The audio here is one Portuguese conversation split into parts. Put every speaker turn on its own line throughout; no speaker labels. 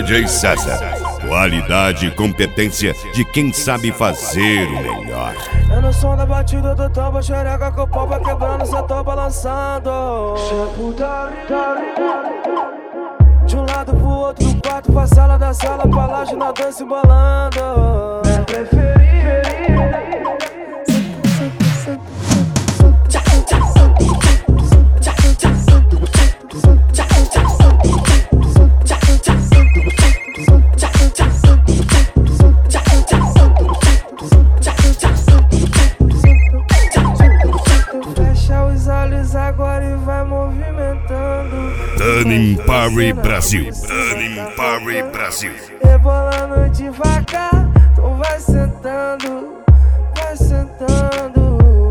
DJ César. Qualidade e competência de quem sabe fazer o melhor.
É no som da batida do tambo, xereca com o pau vai quebrando, cê tô balançando. De um lado pro outro do quarto, pra sala da sala, pra laje na dança embolando. Fecha os olhos agora e vai movimentando.
Tanin Parry Brasil. Tanin Parry Brasil.
Rebolando devagar, tu vai sentando, vai sentando.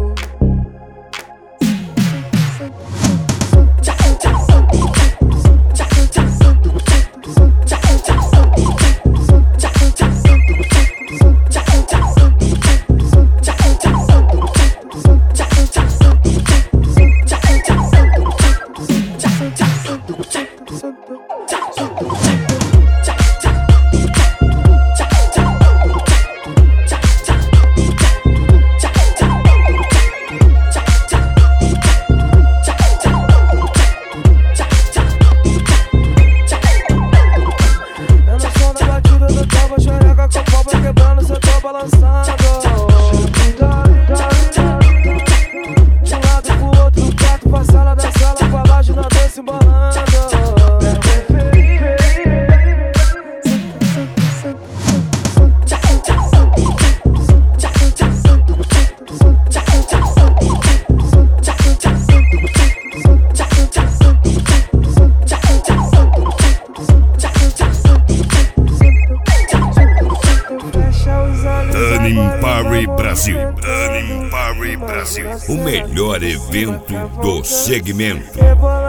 Tanin Parry Brasil. Tanin Parry Brasil. O melhor evento do segmento.